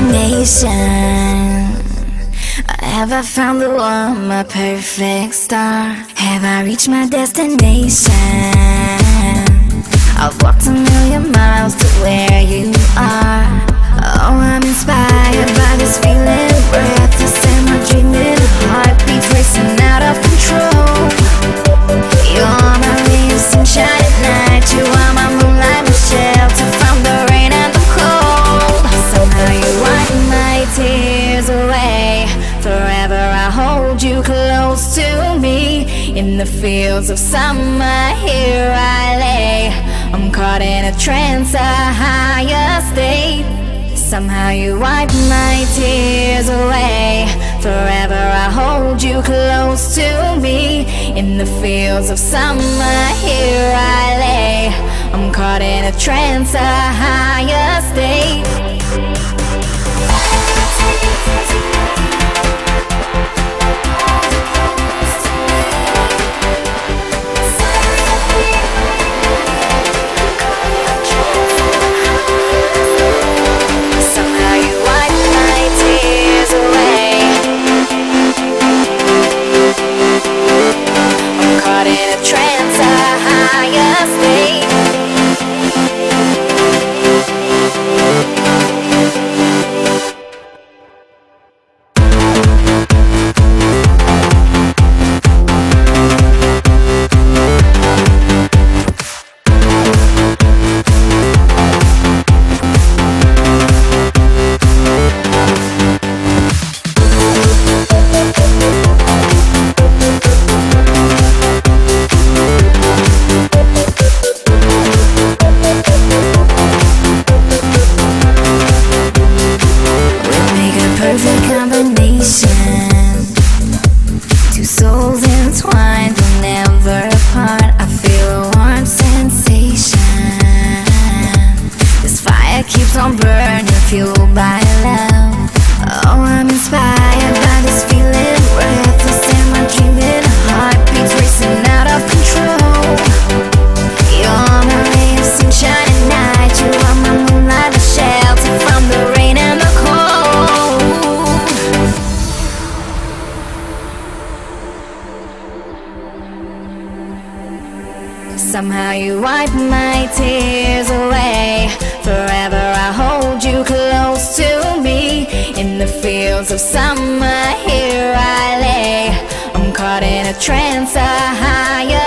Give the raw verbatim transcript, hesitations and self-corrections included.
destination. Have I found the one, my perfect star? Have I reached my destination? I've walked a million miles to where you are. Oh, I'm inspired by this feeling, breathless and my dreaming heartbeats racing out of control. You're my ray of sunshine at night, you are my moonlight, my shelter from the rain and the cold. Somehow you wipe my tears away. Forever I hold you close to me. In the fields of summer, here I lay. I'm caught in a trance, a higher state. Somehow you wipe my tears away. Forever I hold you close to me. In the fields of summer, here I lay. I'm caught in a trance, a higher state. Two souls entwined, but never apart. I feel a warm sensation. This fire keeps on burning, fueled by love. Oh, I'm inspired by this feeling, breathless and my dreaming heartbeats racing out of control. You're my ray of sunshine at night, you are my moonlight, a shelter from the rain and the cold. Somehow you wipe my tears away. Forever I hold you close to me. In the fields of summer, here I lay. I'm caught in a trance, a higher